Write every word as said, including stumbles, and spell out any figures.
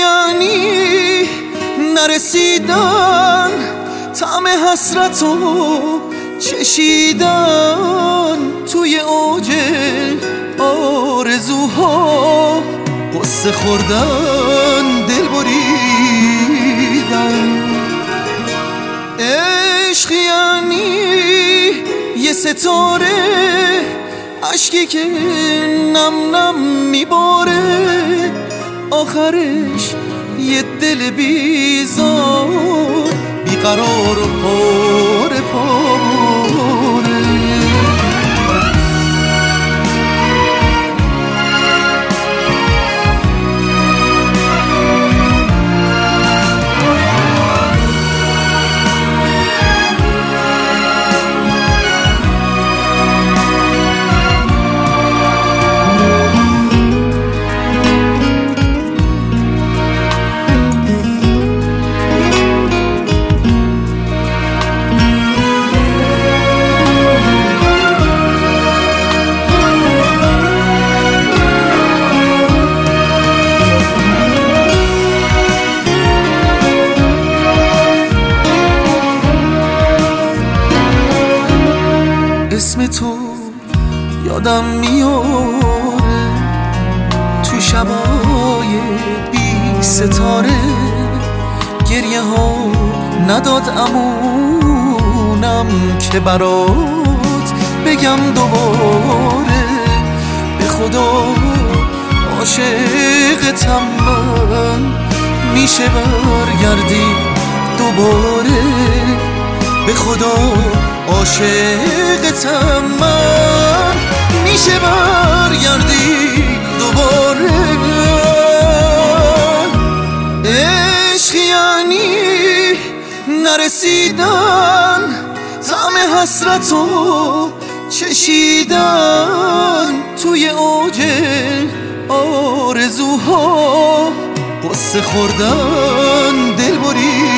یعنی نرسیدن، طعم حسرتو چشیدن، توی اوج آرزوها قصه خوردن، دل بریدن. عشق یعنی یه ستاره، عشقی که نم نم میباره، آخرش یه دل بیزار، بیقرار و پاره پاره. اسم تو یادم میاره تو شبای بی ستاره، گریه ها نداد امونم که برات بگم دوباره. به خدا عاشقتم من، میشه برگردی دوباره. به خدا عاشقتم من، میشه برگردی دوباره. عشق یعنی نرسیدن، طعم حسرتو چشیدن، توی اوج آرزوها قصه خوردن، دل بریدن.